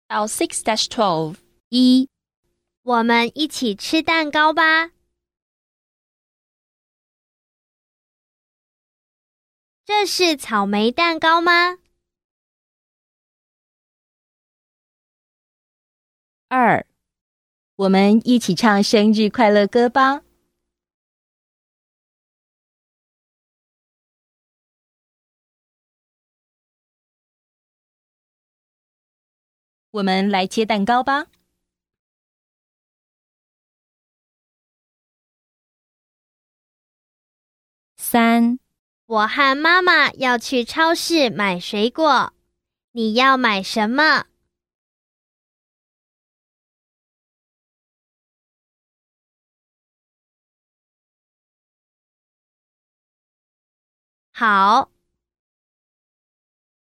到 6-12 1. 我们一起吃蛋糕吧。这是草莓蛋糕吗 ？2. 我们一起唱生日快乐歌吧。我们来切蛋糕吧。3. 我和妈妈要去超市买水果，你要买什么？好。